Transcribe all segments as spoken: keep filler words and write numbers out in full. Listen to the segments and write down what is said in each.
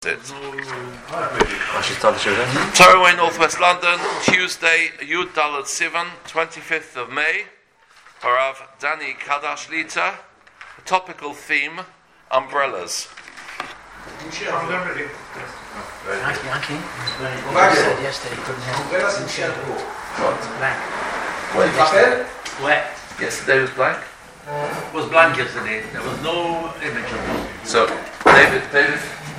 It. I should start the show then. Torroway, Northwest London, Tuesday, Yud Daled Sivan, twenty-fifth of May. Harav Danny Kadash Lita. Topical theme: umbrellas. Anche, anche. Black. He said yesterday he couldn't help. Umbrellas in shampoo. What? Black. What, papel? Wet. Yesterday was blank. It was blank yesterday. There was no image of it. So, David, David.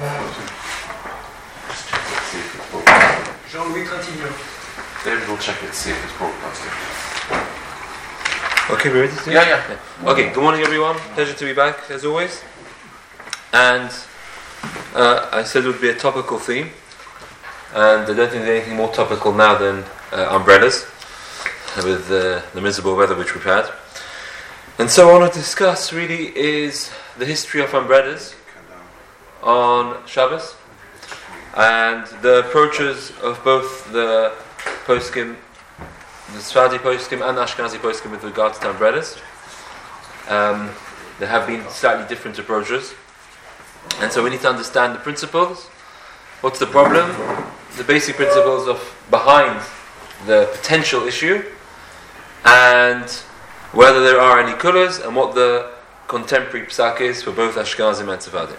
Just check it, see if it's broadcasting. Jean-Louis continue. David will check it, see if it's broadcasting. Okay, we ready to? Yeah, yeah. Okay, good morning everyone. Pleasure to be back as always. And uh, I said it would be a topical theme, and I don't think there's anything more topical now than uh, umbrellas, with uh, the miserable weather which we've had. And so what I want to discuss really is the history of umbrellas on Shabbos, and the approaches of both the poskim, the Sephardi poskim and Ashkenazi poskim with regards to umbrellas. Um, there have been slightly different approaches, and so we need to understand the principles. What's the problem? The basic principles of behind the potential issue, and whether there are any colours, and what the contemporary psak is for both Ashkenazim and Sephardim.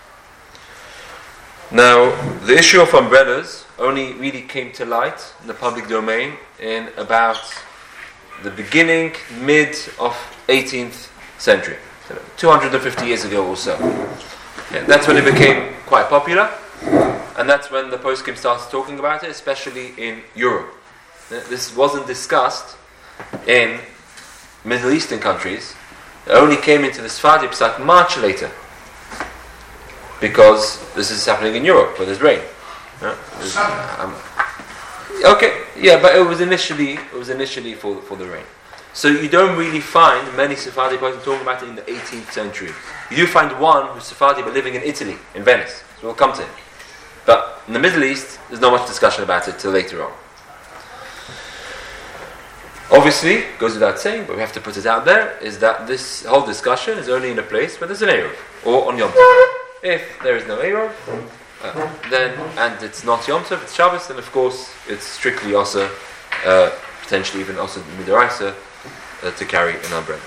Now, the issue of umbrellas only really came to light in the public domain in about the beginning, mid of eighteenth century, two hundred fifty years ago or so. Yeah, that's when it became quite popular, and that's when the poskim started talking about it, especially in Europe. This wasn't discussed in Middle Eastern countries. It only came into the Sephardi psak much later, because this is happening in Europe where there's rain. Yeah? There's, um, okay, yeah, but it was initially it was initially for for the rain. So you don't really find many Sephardi people talking about it in the eighteenth century. You do find one who's Sephardi but living in Italy, in Venice. So we'll come to him. But in the Middle East, there's not much discussion about it till later on. Obviously, it goes without saying, but we have to put it out there, is that this whole discussion is only in a place where there's an Eruv, or on Yom Tov. If there is no Eruv, uh, then, and it's not Yom Tov, it's Shabbos, then of course it's strictly also, uh, potentially even also Midoraisa, uh, to carry an umbrella.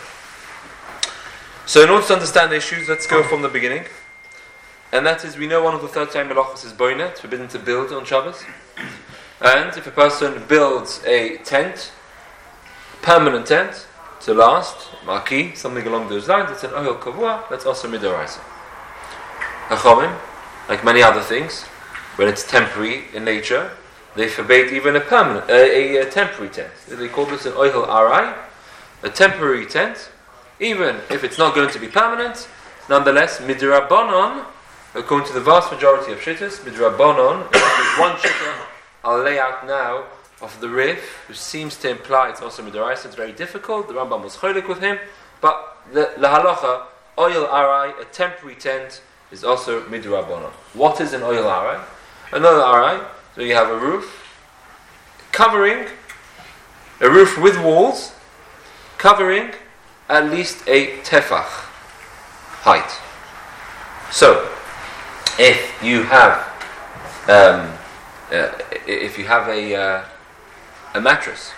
So in order to understand the issues, let's go from the beginning. And that is, we know one of the thirteen melachos is boina, it's forbidden to build on Shabbos. And if a person builds a tent, permanent tent, to last, marquee, something along those lines, it's an ohel kavua, that's also midoraisa. Chachamim, like many other things, when it's temporary in nature, they forbade even a permanent, uh, a, a temporary tent. They call this an ohel arai, a temporary tent, even if it's not going to be permanent. Nonetheless, midrabanon, according to the vast majority of shittas, midrabanon, if there's one shitta I'll lay out now of the Rif, who seems to imply it's also midoraisa. It's very difficult. The Rambam was cholik with him, but the lahalacha oil arai, a temporary tent, is also midrabanon. What is an oil arai? An oil arai, so you have a roof covering, a roof with walls, covering at least a tefach height. So, if you have, um, uh, if you have a uh, a mattress,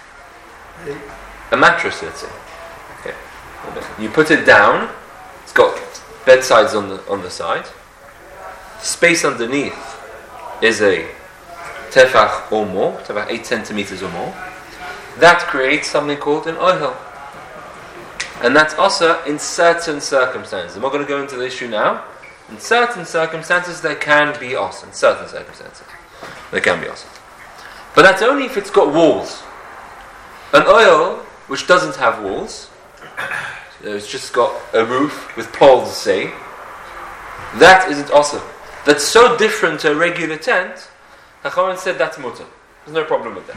a mattress, let's say, okay, you put it down. It's got bedsides on the on the side. Space underneath is a tefach or more, tefach eight centimeters or more. That creates something called an ohel. And that's also in certain circumstances. I'm not going to go into the issue now. In certain circumstances, there can be also. In certain circumstances, there can be also. But that's only if it's got walls. An oil which doesn't have walls, so it's just got a roof with poles, say, that isn't also. That's so different to a regular tent. Chachamim said that's mutter. There's no problem with that.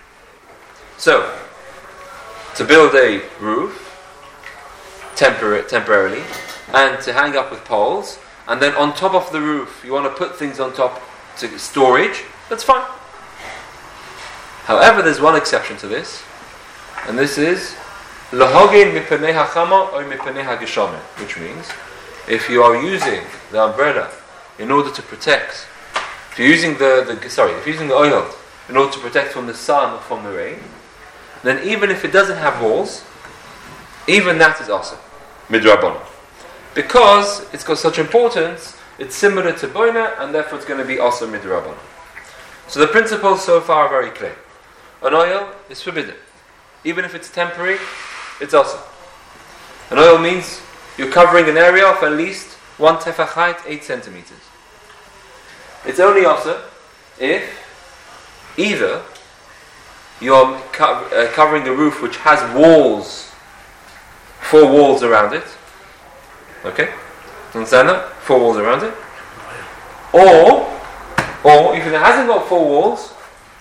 So, to build a roof, Tempor- temporarily, and to hang up with poles, and then on top of the roof you want to put things on top to storage, that's fine. However, there's one exception to this, and this is lahogin mipenei hachama or mipenei hageshamim, which means if you are using the umbrella in order to protect, if you're using the, the sorry, if you're using the oil in order to protect from the sun or from the rain, then even if it doesn't have walls, even that is also midrabanan. Because it's got such importance, it's similar to boina, and therefore it's going to be also midrabanan. So the principles so far are very clear. An oil is forbidden. Even if it's temporary, it's also. An oil means you're covering an area of at least one tefach height, eight centimeters. It's only also if either you're co- uh, covering a roof which has walls, four walls around it. Okay? Understand that? Four walls around it. Or, or if it hasn't got four walls,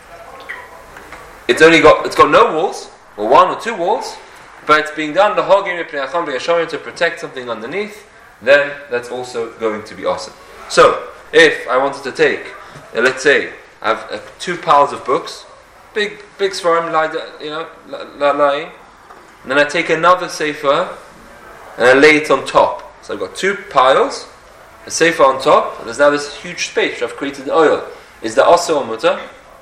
it's only got, it's got no walls, or one or two walls, but it's being done to protect something underneath, then that's also going to be awesome. So, if I wanted to take, uh, let's say, I have uh, two piles of books, big, big svarim, you know, lying, and then I take another sefer and I lay it on top. So I've got two piles, a sefer on top, and there's now this huge space which I've created in oil. Is that also a mutter?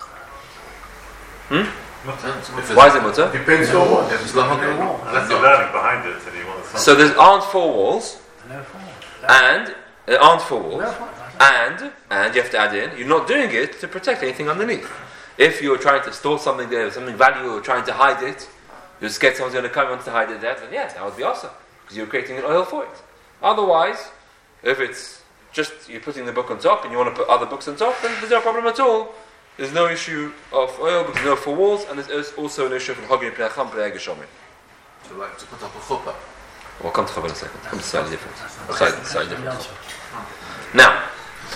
Hmm? Why is it mutter? Depends on what. If it's the whole wall. Unless you're learning behind it and you want to. So there aren't four walls, and there aren't four walls, and and you have to add in, you're not doing it to protect anything underneath. If you're trying to store something there, something valuable, or trying to hide it, you're scared someone's going to come and wants to hide it there, then yes, that would be awesome, because you're creating an oil for it. Otherwise, if it's just you're putting the book on top and you want to put other books on top, then there's no problem at all. There's no issue of oil because there's no four walls, and there's also an issue of hogin pnei cham pnei geshomin. So like to put up a chuppah. We'll come to chuppah in a second. Come to slightly different. Slightly, slightly different. Now,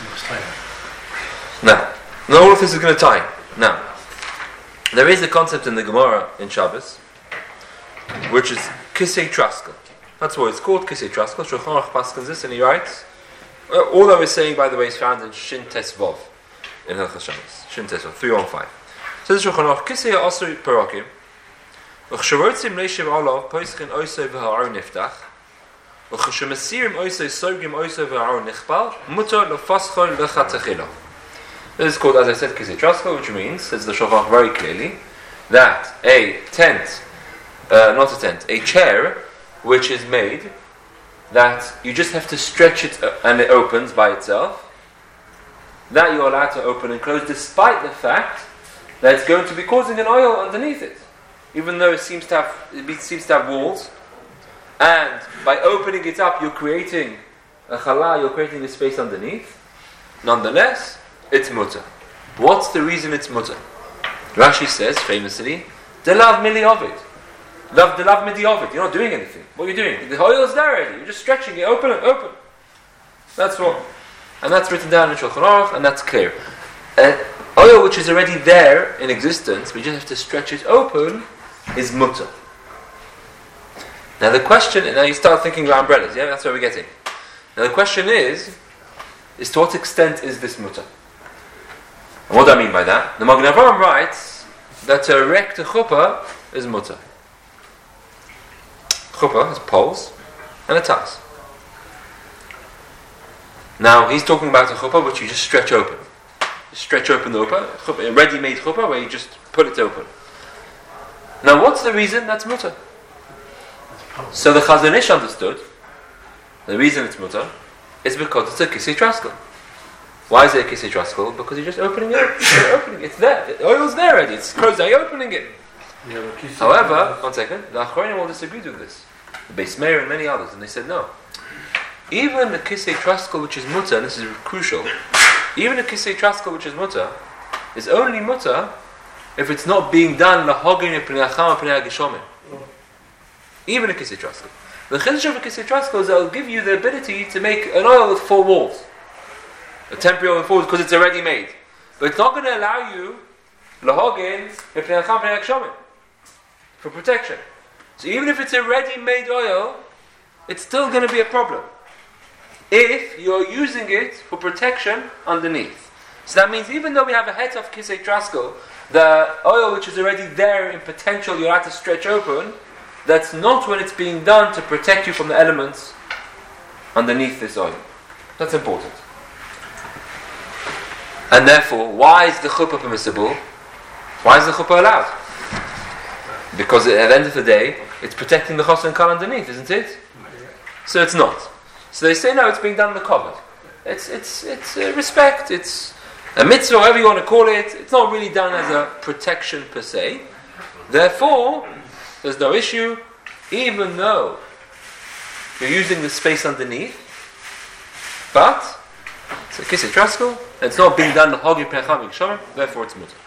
now, now all of this is going to tie. Now, there is a concept in the Gemara in Shabbos, which is kisei traskel. That's what it's called, kisei traskel. Shulchan Aruch paskins this, and he writes. Uh, all I was saying, by the way, is found in Shin Tes Vov in Hilchos Shabbos. Shin Tes Vov, three one five. Says Shulchan Aruch, kisei asur parakim. V'chsharotzim leishiv olav poischin oisei v'ha'ar niftach. V'chshamasirim oisei sorgim oisei v'ha'ar nichbal. Mutar lefaschol lechatachila. This is called, as I said, kisei traskel, which means, says the Shulchan Aruch very clearly, that a tent, uh, not a tent, a chair, which is made that you just have to stretch it uh, and it opens by itself, that you're allowed to open and close despite the fact that it's going to be causing an oil underneath it, even though it seems to have it be, seems to have walls, and by opening it up you're creating a chala, you're creating a space underneath. Nonetheless, it's mutter. What's the reason it's mutter? Rashi says famously, "De lav mili ovid." Love the love midi of it. You're not doing anything. What are you doing? The oil is there already. You're just stretching it. Open it. Open. That's what. And that's written down in Shulchan Aruch, and that's clear. Uh, oil which is already there in existence, we just have to stretch it open, is mutter. Now the question, and now you start thinking about umbrellas. Yeah, that's where we're getting. Now the question is, is to what extent is this mutter? And what do I mean by that? The Magen Avraham writes that to erect a chuppah is mutter. Chuppah has poles and a taz. Now he's talking about a chuppah which you just stretch open. You stretch open the chuppah, a ready-made chuppah where you just put it open. Now what's the reason that's mutter? So the Chazon Ish understood the reason it's mutter is because it's a kisei traskel. Why is it a kisei traskel? Because you're just opening it. You're opening it. It's there. The oil's there already. It's closed. Now you're opening it. However, one second, the Achronim will disagree with this. The Beis Meir and many others, and they said no. Even the kisei traskel which is mutter, and this is crucial, even the kisei traskel which is mutter, is only mutter if it's not being done lahogin pnei chama pnei geshomin. Even a kisei traskel. The chiddush of a kisei traskel is that it will give you the ability to make an oil with four walls, a temporary oil with four walls, because it's already made. But it's not going to allow you lahogin pnei chama pnei geshomin for protection. So even if it's a ready-made oil, it's still going to be a problem if you're using it for protection underneath. So that means even though we have a het of kisei traskel, the oil which is already there in potential you'll have to stretch open, that's not when it's being done to protect you from the elements underneath this oil. That's important. And therefore, why is the chuppah permissible? Why is the chuppah allowed? Because at the end of the day, it's protecting the chosn kal underneath, isn't it? So it's not. So they say no, it's being done in the covered. It's it's it's uh, respect. It's a mitzvah, whatever you want to call it. It's not really done as a protection per se. Therefore, there's no issue, even though you're using the space underneath. But it's a kisei traskel. It's not being done hogi pecham v'kshamim. Therefore, it's mutter.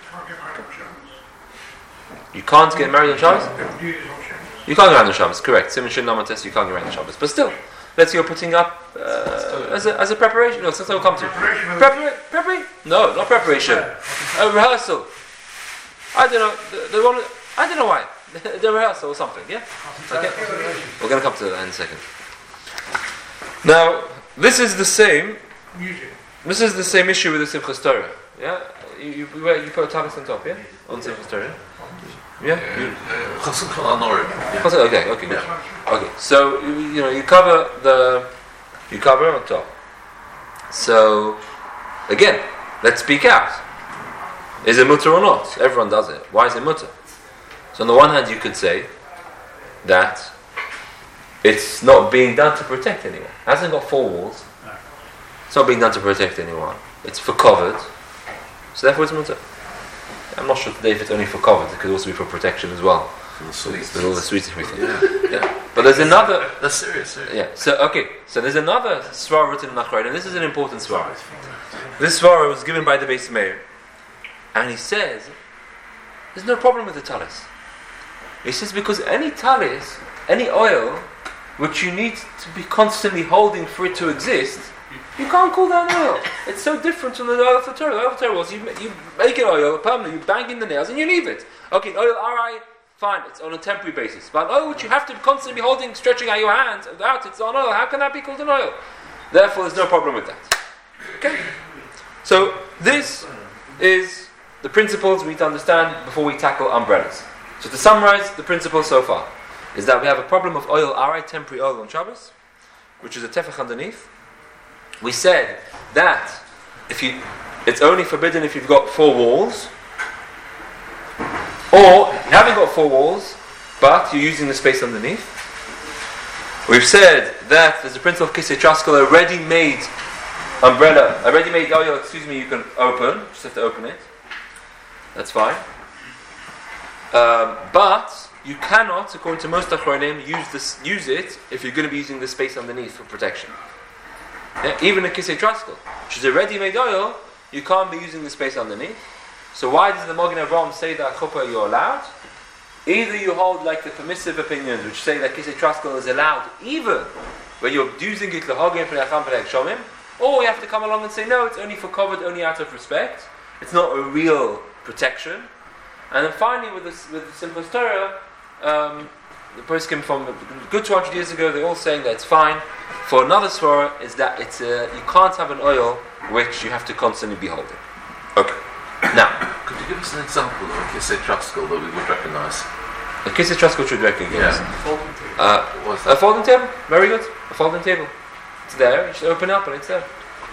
You can't get married on Shabbos. You can't get married on Shabbos. Correct. Simon Shin Namates. You can't get married on Shabbos. But still, let's say you're putting up uh, as a as a preparation. No, something will come to. Preparation. Preparation. No, not preparation. A rehearsal. I don't know. The, the one. I don't know why. The rehearsal or something. Yeah. Okay. We're going to come to that in a second. Now, this is the same. This is the same issue with the Simchas Torah. Yeah. You you, you put a talis on top. Yeah. On Simchas Torah. Yeah. Chosn kal anorim. Okay. Okay. Good. Okay. So you, you know you cover the you cover on top. So again, let's speak out. Is it mutter or not? Everyone does it. Why is it mutter? So on the one hand, you could say that it's not being done to protect anyone. It hasn't got four walls. It's not being done to protect anyone. It's for covered. So therefore, it's mutter. I'm not sure today if it's only for covered. It could also be for protection as well. For the sweets. With all the sweets and everything. Yeah. Yeah. But there's another. That's serious. serious. Yeah. So okay. So there's another svara written in Nachrayim, and this is an important svara. This svara was given by the Beis Meir, and he says there's no problem with the talis. He says because any talis, any oil, which you need to be constantly holding for it to exist, you can't call that oil. It's so different from the oil of the Torah. The oil of the Torah was you, you make an oil permanently, you bang in the nails and you leave it. Okay, oil, alright, fine, it's on a temporary basis. But oil which you have to constantly be holding, stretching out your hands, without it's on oil, how can that be called an oil? Therefore, there's no problem with that. Okay? So, this is the principles we need to understand before we tackle umbrellas. So to summarize the principles so far, is that we have a problem of oil, alright, temporary oil on Shabbos, which is a tefach underneath. We said that if you, it's only forbidden if you've got four walls, or you haven't got four walls, but you're using the space underneath. We've said that there's a principle of kisei traskel, a ready-made umbrella, a ready-made oil, excuse me, you can open, you just have to open it. That's fine. Um, but you cannot, according to most Achronim, use this, use it if you're going to be using the space underneath for protection. Yeah, even a kisei traskel, which is a ready-made oil, you can't be using the space underneath. So why does the Magen Avraham say that chuppah you're allowed? Either you hold like the permissive opinions, which say that kisei traskel is allowed even when you're using it l'hagim p'le'acham p'le'achshomim, or you have to come along and say no, it's only for covered, only out of respect. It's not a real protection. And then finally, with this, with the Simchas Torah, um, the poskim from a good two hundred years ago, they're all saying that it's fine. For another svara, is that it's a, you can't have an oil which you have to constantly be holding. Okay. Now, could you give us an example of a kisei traskel that we would recognise? A kisei traskel should recognize. Yeah. Uh, What's a that? folding table. Very good. A folding table. It's there. You should open it up and it's there.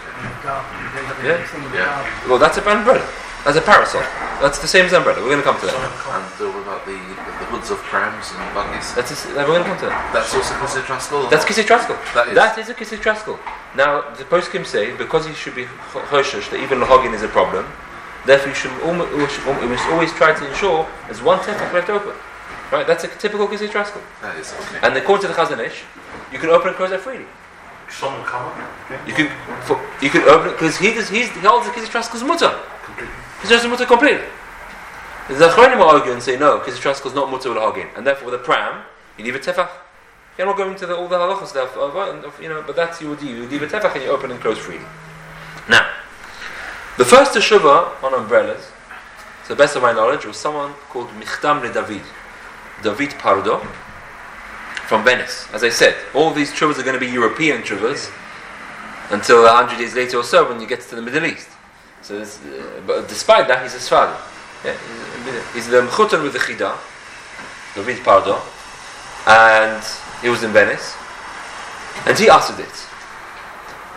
Yeah. Yeah. Well, that's a umbrella. That's a parasol. That's the same as umbrella. We're going to come to that. And uh, what about the, the hoods of prams and buggies? That's a, we're going to come to that. That's also kisei traskel? or That's not? kisei traskel. That is. That is a kisei traskel. Now, the poskim say because he should be choshesh that even lahogin is a problem. Therefore, you should almost, you must always try to ensure there's one tefach left open. Right? That's a typical kisei traskel. That is, okay. And according to the Chazon Ish, you can open and close that freely. Some come You can, for, you can open it because he does. He's, he holds the kisei traskel's mutter. completely. He's just mutter completely. The Achronim will argue and say no, kisei traskel's not mutter lahogin, and therefore with a pram you leave a tefach. You're not going to the, all the halacha stuff, of, of, you know. But that's you would do. You leave a tefach and you open and close freely. Now, the first teshuvah on umbrellas, to the best of my knowledge, was someone called Michtam le David, David Pardo, from Venice. As I said, all these teshuvahs are going to be European teshuvahs until a hundred years later or so when you get to the Middle East. So, this, uh, but despite that, he's a Sfadi. Yeah, he's, he's the Mechutan with the Chida, David Pardo, and he was in Venice, and he answered it.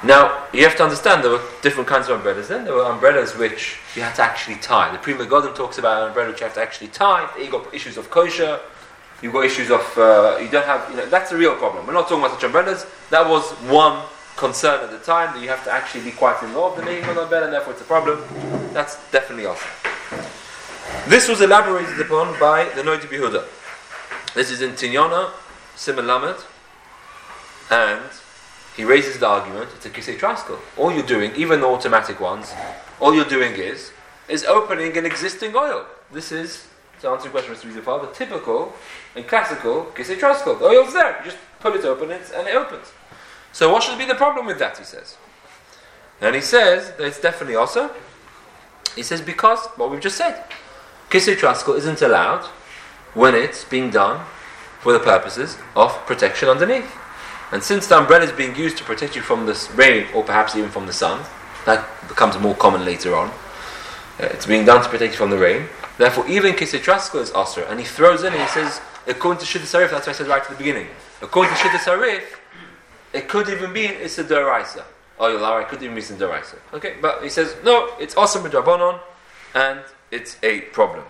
Now, you have to understand there were different kinds of umbrellas then. There were umbrellas which you had to actually tie. The Pri Megadim talks about an umbrella which you have to actually tie. You've got issues of kosher. You've got issues of, uh, you don't have, you know, that's a real problem. We're not talking about such umbrellas. That was one concern at the time, that you have to actually be quite involved in making an umbrella, and therefore it's a problem. That's definitely awesome. This was elaborated upon by the Noda B'Yehuda. This is in Tinyana, Simon Lamed, and he raises the argument, it's a Kisei Traskel. All you're doing, even the automatic ones, all you're doing is, is opening an existing oil. This is, to answer your question, Mister Rizafal, the typical and classical Kisei Traskel. The oil's there, you just pull it open and it opens. So what should be the problem with that, he says? And he says that it's definitely also. He says because, what we've just said, Kisei Traskel isn't allowed when it's being done for the purposes of protection underneath. And since the umbrella is being used to protect you from the rain, or perhaps even from the sun, that becomes more common later on. Uh, it's being done to protect you from the rain. Therefore, even Kisei Traskel is asr. And he throws in and he says, according to Shidduch Sarif, that's what I said right at the beginning. According to Shidduch Sarif, it could even be it's a Doraisa. Oh, you'll allow it could even be in Doraisa. Okay, but he says, no, it's awesome with Rabbanon, and it's a problem.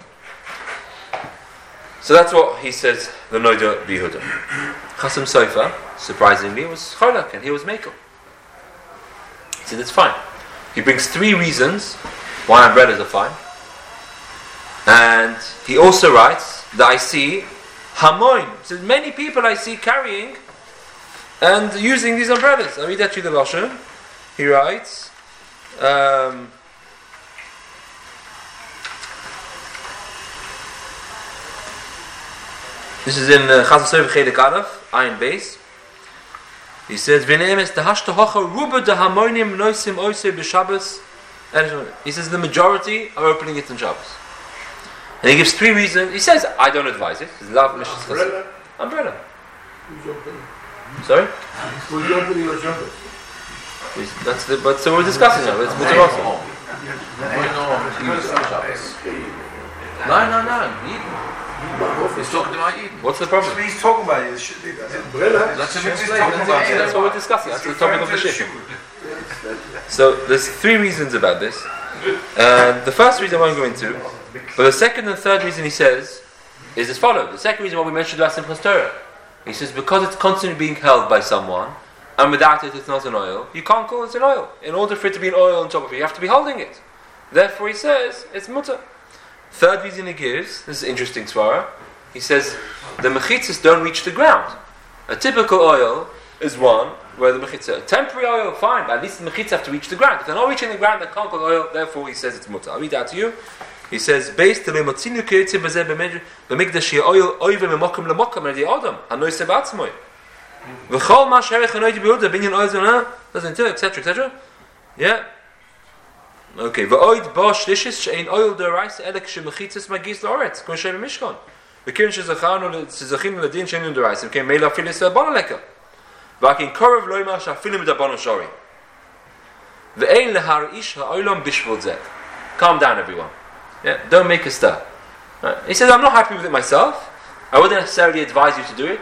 So that's what he says, the Noda B'Yehuda. Chasam Sofer, surprisingly, was Cholak, and he was Mekel. He said, it's fine. He brings three reasons why umbrellas are fine. And he also writes that I see Hamoin. He says, many people I see carrying and using these umbrellas. I'll read that to you, the Lashon. He writes, um, this is in Chazal Sofer Chelik Aleph, Ayin Beis. He says, "V'ne'emes dehashta hocha ruba dehamonim noisim oisei b'Shabbos." He says the majority are opening it on Shabbos. And he gives three reasons. He says, I don't advise it. It's love, Umbrella? Umbrella. Who's opening? Sorry? Who's opening your Shabbos? That's the, but so we're discussing now. It's Mutar also. No, no, no. He's talking about Eden. What's the problem? He's talking about it. The umbrella. That's He's what he's talking talking about. about. That's what we're discussing. That's the topic of the shift. So there's three reasons about this. Uh, the first reason I won't go into, but the second and third reason he says is as follows. The second reason what we mentioned last in Simchas Torah. He says because it's constantly being held by someone, and without it it's not an oil, you can't call it an oil. In order for it to be an oil on top of it, you have to be holding it. Therefore he says it's mutter. Third reason he gives, this is interesting svara, he says the mechitzas don't reach the ground. A typical oil is one where the mechitzah, a temporary oil, fine, but at least the mechitzas have to reach the ground. If they're not reaching the ground, they can't call oil, therefore he says it's mutter. I'll read that to you. He says, based on the memotzinu keitzim bazeh b'mikdash oil oive memokum lemokum edi adam hanoise b'atzmoi v'chol ma sherech hanoidi b'yehuda binyan oil zona doesn't do et cetera et cetera. Yeah. Okay. V'oid ba shlishis she'ein oil d'oraisa elek shemechitzas magis la'oretz k'mo she'em mishkan v'kim shezachanu shezachinu l'din she'ein d'oraisa v'kim meila afilis l'abana leka v'akin korav lo'ima sha'afilim d'abana shori v'ein lehar ish ha'olam bishvul zeh. Calm down, everyone. Yeah, don't make a stir. Right. He says, I'm not happy with it myself. I wouldn't necessarily advise you to do it.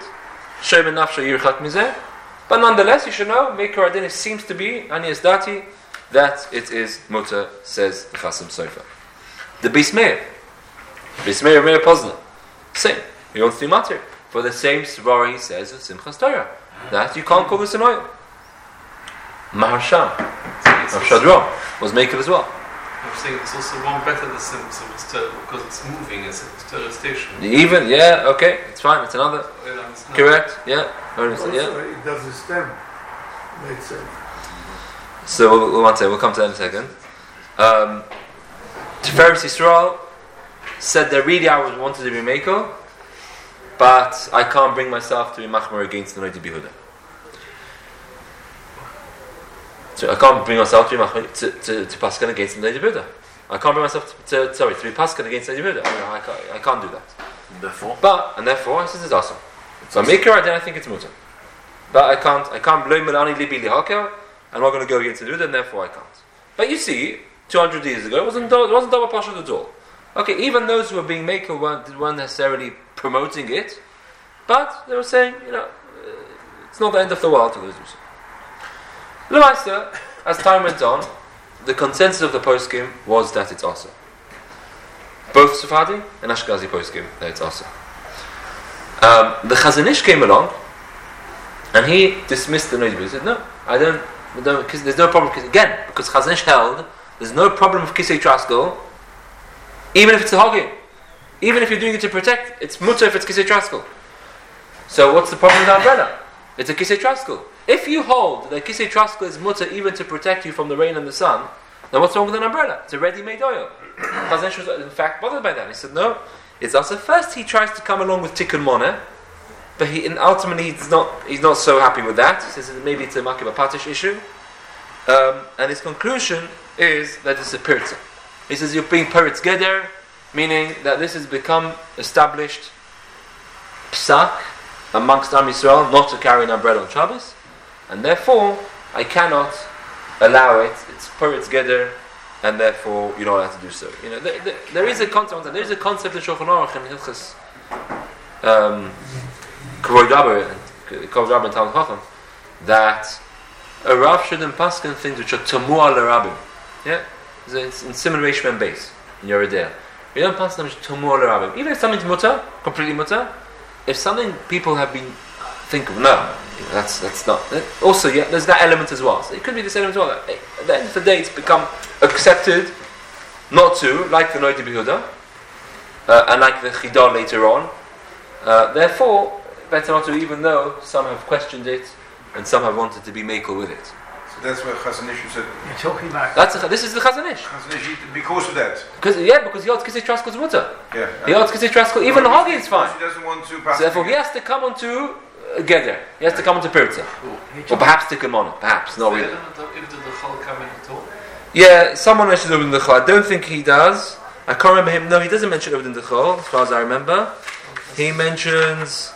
But nonetheless, you should know, Meikar Adin seems to be, Ani Esdati, that it is mutter, says the Chasam Sofer. The Beis Meir. Beis Meir Meir Pozna. Same. He wants to be matter. For the same Svar he says of Simchas Torah. That you can't call this an oil. Maharsham of Shadron was Meikar as well. I'm saying it's also one better than Simchas Torah because it's moving as a Torah station. Even, yeah, okay, it's fine, it's another. Yeah, it's Correct, yeah. Also, yeah. it does the stem. Makes sense. So, we'll, we'll, one second, we'll come to that in a second. Um, Tiferes Yisrael said that really I was wanted to be Meiko, but I can't bring myself to be Machmer against the Noda B'Yehuda. So I can't bring myself to be machmir, to, to, to paskin against the Noda B'Yehuda. I can't bring myself to, to sorry to be paskin against the Noda B'Yehuda. I, mean, I, can't, I can't do that. Therefore, but and therefore, this is awesome. So Meikar, then I think it's mutter. But I can't. I can't blame Melani Libi Lihakel. I'm not going to go against the Noda, and therefore I can't. But you see, two hundred years ago, it wasn't it wasn't double pasha at all. Okay, even those who were being Meikar weren't, weren't necessarily promoting it, but they were saying, you know, uh, it's not the end of the world to lose. L'maisa, as time went on, the consensus of the poskim was that it's also. Both Sephardi and Ashkenazi poskim that it's also. Um, the Chazon Ish came along, and he dismissed the noise. He said, "No, I don't. I don't cause there's no problem. Cause, again, because Chazon Ish held there's no problem with kisei traskel, even if it's a hogin, even if you're doing it to protect. It's mutter if it's kisei traskel. So what's the problem with the umbrella? It's a kisei traskel. If you hold that kisei traskel is mutter even to protect you from the rain and the sun, then what's wrong with an umbrella? It's a ready-made oil." Chazon Ish was in fact bothered by that. He said, "No, it's also first he tries to come along with tikkun moneh, but he and ultimately he's not he's not so happy with that. He says maybe it's a makib patish issue, um, and his conclusion is that it's a pirza. He says you're being peretz geder, meaning that this has become established psak amongst Am Yisrael not to carry an umbrella on Shabbos, and therefore I cannot allow it. It's peretz geder, and therefore you're not allowed to do so. You know, there, there, there is a concept. There is a concept in Shulchan Aruch and Hilchos um, Kavod Rabba and Kavod Rabba and Talmud Chacham that a Rav shouldn't paskin things which are tamua l'Rabbim. Yeah, it's in Siman Reish Mem Beis in Yoreh De'ah. You don't pass them which tamua l'Rabbim. Even if something's mutter, completely mutter. If something people have been think of, no, that's that's not. Also, yeah, there's that element as well. So it could be this element as well. At the end of the day, it's become accepted not to, like the Noiti Behuda, uh, and like the Chidah later on. Uh, therefore, better not to, even though some have questioned it and some have wanted to be makel with it. So that's where Chazon Ish said. You're talking about. That's a, this is the Chazon Ish. Chazon Ish, because of that. Because yeah, because he holds kisei traskel's mutter. Yeah. He holds kisei traskel. Even the Hagi is fine. He doesn't want to pass. So therefore, he has to come onto uh, Geder. He has to come onto Pirza, or perhaps Tikkun Moneh. Perhaps not really. If the Chol come in at all. Yeah, someone mentions Obed Dechol. I don't think he does. I can't remember him. No, he doesn't mention Obed Dechol, as far as I remember. He mentions.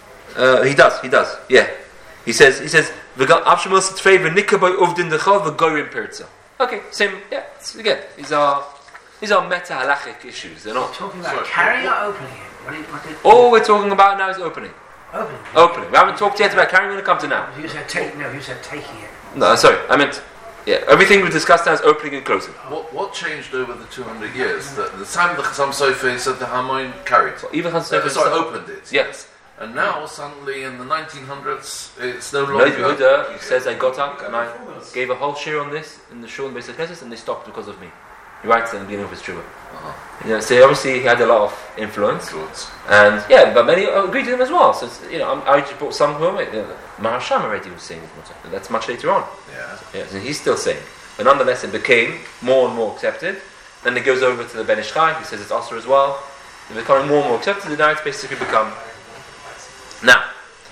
Uh, he does. He does. Yeah. He says. He says. Avshemel Sitrei v'nikaboy Obed Dechol v'goyim Pirza. Okay. Same. Yeah. Again, these are these are meta halachic issues. They're not. Talking about carrying or opening it. What did, what did, All we're talking about now is opening. Opening. Opening. We haven't talked yet about carrying. We're going to come to now. You said take. No, you said taking it. No, sorry. I meant. Yeah, everything we discussed now is opening and closing. What what changed over the two hundred years? The, the time the Chassam Sofer said the Hamoin carried. So even Chazon Uh, Sofer sorry, opened it. Yes. And now suddenly in the nineteen hundreds, it's no Noid longer. Yehuda, he says I got up and I gave a whole share on this in the shul in Beis HaKnesses and they stopped because of me. He writes in the beginning of his tshuva. Uh-huh. You know, so obviously he had a lot of influence, Influence. and yeah, but many agreed to him as well. So it's, you know, I'm, I just brought some of them. You know, Maharsham already was saying this, but that's much later on. Yeah. Yeah, so he's still saying. But nonetheless, it became more and more accepted. Then it goes over to the Ben Ish Chai, who says it's Asr as well. It's becoming more and more accepted, and now it's basically become. Now.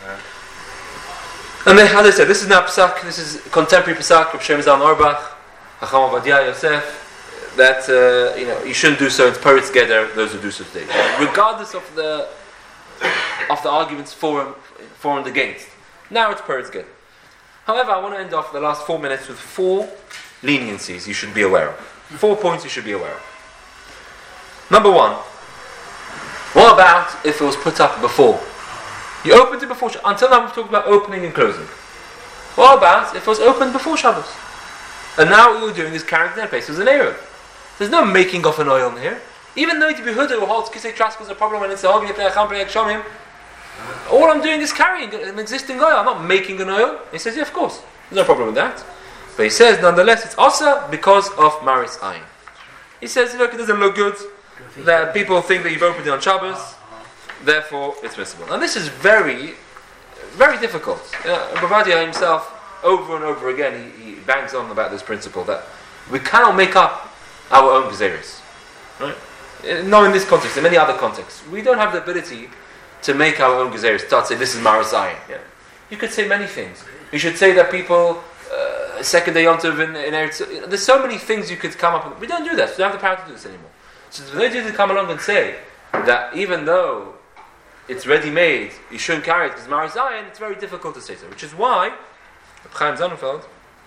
And then, as I said, this is now Pesach, this is contemporary Pesach of Shem Zalman Auerbach, Hacham Ovadia Yosef, that, uh, you know, you shouldn't do so, it's Peretz Geder, those who do so today. Regardless of the of the arguments for and, for and against. Now it's Peretz Geder. However, I want to end off the last four minutes with four leniencies you should be aware of. Four points you should be aware of. Number one, what about if it was put up before? You opened it before, until now we've talked about opening and closing. What about if it was opened before Shabbos? And now what you're doing is carrying it in place as an Erev. There's no making of an oil in here. Even though Yehuda who holds Kisei Traskel is a problem when it's a Hagi Shomim, all I'm doing is carrying an existing oil. I'm not making an oil. He says, yeah, of course. There's no problem with that. But he says, nonetheless, it's also because of Maris Ayin. He says, look, it doesn't look good. That people think that you've opened it on Shabbos. Therefore, it's visible. And this is very, very difficult. Uh, Bavadia himself, over and over again, he, he bangs on about this principle that we cannot make up our own gezeres. Right? Uh, not in this context, in many other contexts. We don't have the ability to make our own gezeres. Start saying, this is Maris Ayin. Yeah. You could say many things. You should say that people, uh, second day Yom Tov in, in Eretz, you know, there's so many things you could come up with. We don't do that. We don't have the power to do this anymore. So they do to come along and say that even though it's ready-made, you shouldn't carry it because Maris Ayin, it's very difficult to say so. Which is why Chaim Sonnenfeld,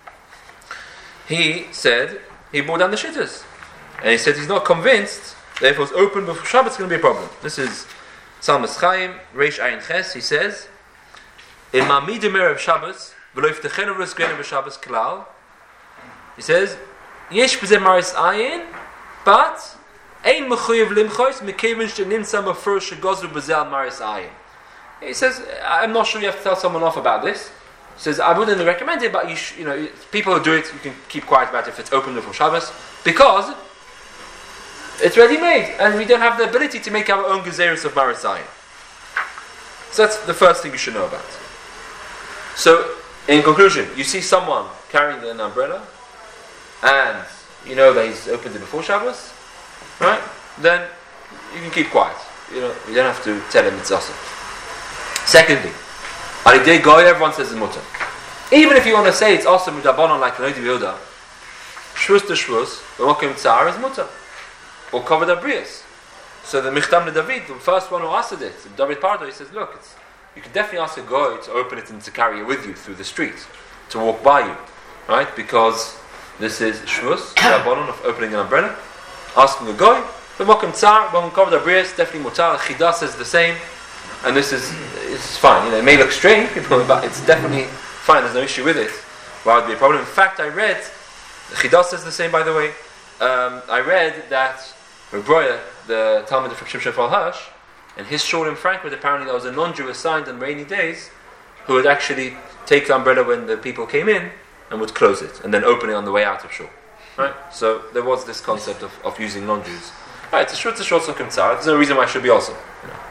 he said, he brought down the shittas. And he said he's not convinced that if it was open before Shabbat, it's going to be a problem. This is Salmas Chaim, Reish Ayin Ches, he says, in Mamidim Erev Shabbos, He says, Yesh b'zeh maris ayin, but ein mechuyev limchos mekevin shenimtza mafur shegozru b'zeh al maris ayin. He says, I'm not sure you have to tell someone off about this. He says, I wouldn't recommend it, but you, sh- you know, people who do it, you can keep quiet about it if it's open before Shabbos, because it's ready made, and we don't have the ability to make our own gezerus of maris ayin. So that's the first thing you should know about. So, in conclusion, you see someone carrying an umbrella, and you know that he's opened it before Shabbos, right? Then you can keep quiet. You know, you don't have to tell him it's awesome. Secondly, Alidei Goy, everyone says it's mutter. Even if you want to say it's awesome with Rabbanon like Noidi Yehuda, Shvus to Shvus, V'mokim Tzar is mutter. Or Kavod Abrius. So the Michtam le David, the first one who asked it, David Pardo, he says, look, it's, you can definitely ask a Goy to open it and to carry it with you through the street, to walk by you, right? Because this is Shvus, Rabbanon of opening an umbrella, asking a Goy, V'mokim Tzar, V'mokim Kavod Abrius, definitely mutter. Chida says the same. And this is it's fine. You know, it may look strange, but it's definitely fine. There's no issue with it. Why would be a problem? In fact, I read, the Chidah says the same, by the way. Um, I read that Rebroya, the Talmud from Shimshon Fal Hirsch, in his shul in Frankfurt, apparently there was a non-Jew assigned on rainy days who would actually take the umbrella when the people came in and would close it and then open it on the way out of shul. Right? So there was this concept of, of using non-Jews. Right? It's a short, it's a short sukkah tzar. There's no reason why it should be also. You know.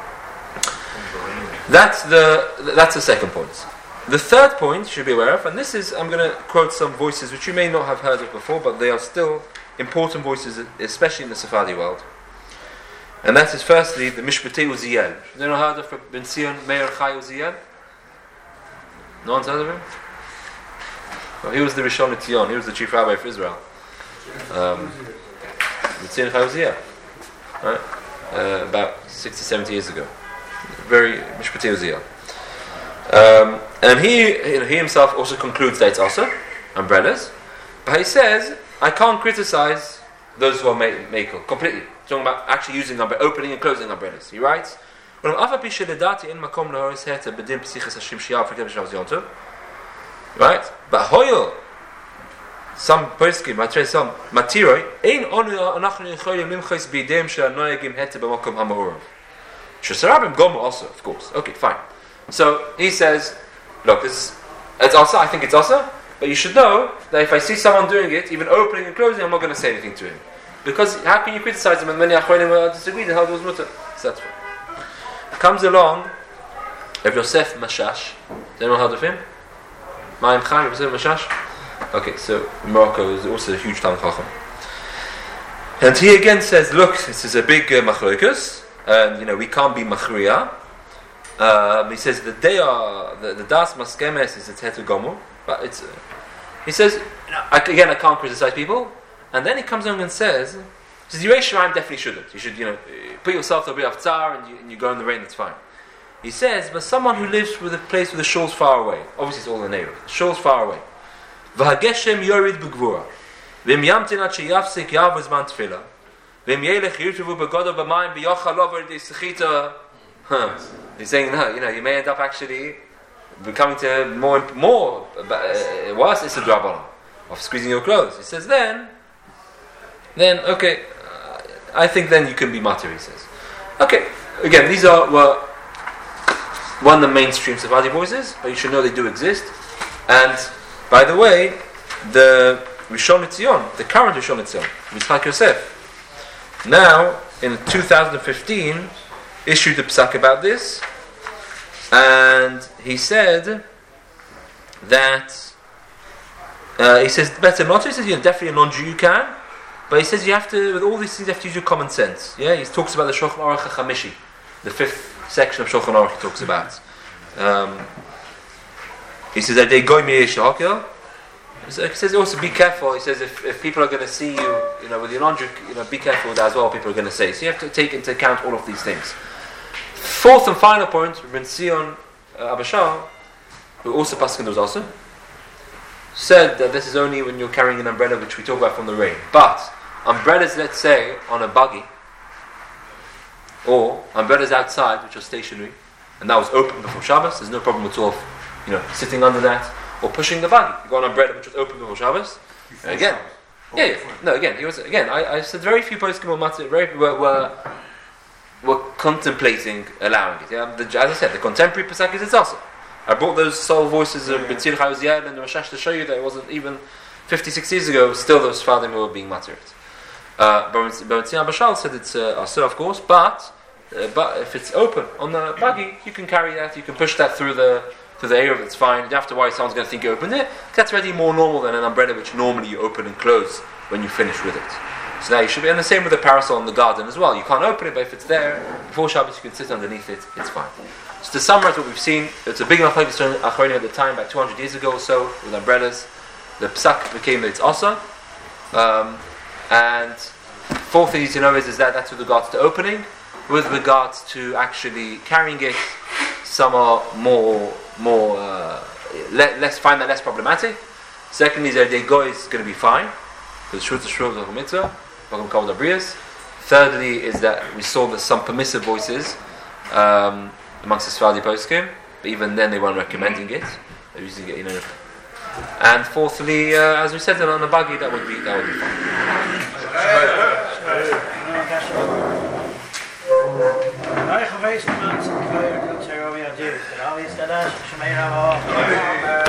That's the that's the second point. The third point you should be aware of, and this is, I'm going to quote some voices which you may not have heard of before, but they are still important voices, especially in the Sephardi world. And that is firstly the Mishpatei Uziel. You ever heard of Ben Zion Meir Chai Uziel? No one's heard of him? Well, he was the Rishon LeZion. He was the chief rabbi of Israel. Um, Ben Zion Chai Uziel, right? Uh, about sixty, seventy years ago. Very Mishpatei Uziel. Um, and he he himself also concludes that it's also umbrellas, but he says, I can't criticize those who are makel completely. Talking about actually using umbrellas, opening and closing umbrellas. He writes, right? But hoyo, some poskim, I some matiroi, ein onu anachnu yicholim limchos b'idem she'anoyagim hete b'makom ha'ma'urav. Shesarabim gomu also, of course. Okay, fine. So he says, look, this, it's also, I think it's also, but you should know that if I see someone doing it, even opening and closing, I'm not going to say anything to him. Because how can you criticize him and many achronim will disagree that how it was mutter? So that's fine. Comes along Rav Yosef Mashash. Has anyone heard of him? Ma'im Chaim, Rav Yosef Mashash? Okay, so Morocco is also a huge Talmud Chacham. And he again says, look, this is a big uh, machlokas, and you know, we can't be machriya. Um, he says the day are the, the das maskemes is it's heter gomu, but it's. Uh, he says I, again I can't criticize people, and then he comes along and says, he says Yirei Shamayim definitely shouldn't. You should you know put yourself to a bit of tzar and you, and you go in the rain. That's fine. He says, but someone who lives with a place where the shul's far away, obviously it's all in the neighborhood. The shul's far away. V'hageshem yorid b'gvura, v'im yamtin ad sheyafsik yavu zman tefila, v'im yelech yirtuvu b'godo b'mayim b'yochal over the sechita. Huh. He's saying, no, you know, you may end up actually becoming to more, more uh, worse is a drabon of squeezing your clothes. He says, then, then, okay, uh, I think then you can be matir, he says. Okay, again, these are were one of the mainstream Sephardi voices, but you should know they do exist. And, by the way, the Rishon LeZion, the current Rishon LeZion, Yitzchak Yosef, now, in two thousand fifteen, issued a psak about this, and he said that uh, he says better not to. He says you know, definitely a non-Jew you can, but he says you have to with all these things you have to use your common sense. Yeah, he talks about the Shulchan Aruch HaChamishi, the fifth section of Shulchan Aruch he talks about. Um, he says that they go me shahakil. He says also be careful. He says if, if people are going to see you, you know, with your non-Jew, you know, be careful with that as well. People are going to say. So you have to take into account all of these things. Fourth and final point, Ben Zion uh, Abashal, who also paskined also, said that this is only when you're carrying an umbrella, which we talk about from the rain. But umbrellas, let's say, on a buggy, or umbrellas outside, which are stationary, and that was open before Shabbos, there's no problem at all you know, sitting under that, or pushing the buggy. You got an umbrella which was open before Shabbos. And again, yeah, yeah, no, again, he was again. I, I said very few poskim or matzah, very few were, were were contemplating allowing it. Yeah, the, as I said, the contemporary Pesach is also. I brought those soul voices of B'tzil Chayoziyad and the Rashash to show you that it wasn't even fifty-six years ago. Still, those fathers were being matzah. Uh, but Tzina Bashal said it's uh, also, of course, but uh, but if it's open on the buggy, you can carry that. You can push that through the through the air. It's fine. You don't have to worry someone's going to think you opened it. That's already more normal than an umbrella, which normally you open and close when you finish with it. So now you should be, and the same with the parasol in the garden as well. You can't open it, but if it's there before Shabbos, you can sit underneath it. It's fine. So to summarize what we've seen, it's a big machlokes achronim at the time, about two hundred years ago or so, with umbrellas. The psak became that it's asa. Um, and fourth thing you need to know is, is that that's with regards to opening. With regards to actually carrying it, some are more, more uh, le- less find that less problematic. Secondly, the goy is going to be fine because shul to shul is a mitzvah. Thirdly, is that we saw that some permissive voices um, amongst the Sephardi poskim, but even then they weren't recommending it. They're using it, you know. And fourthly, uh, as we said, on the buggy, that would be that would be fine.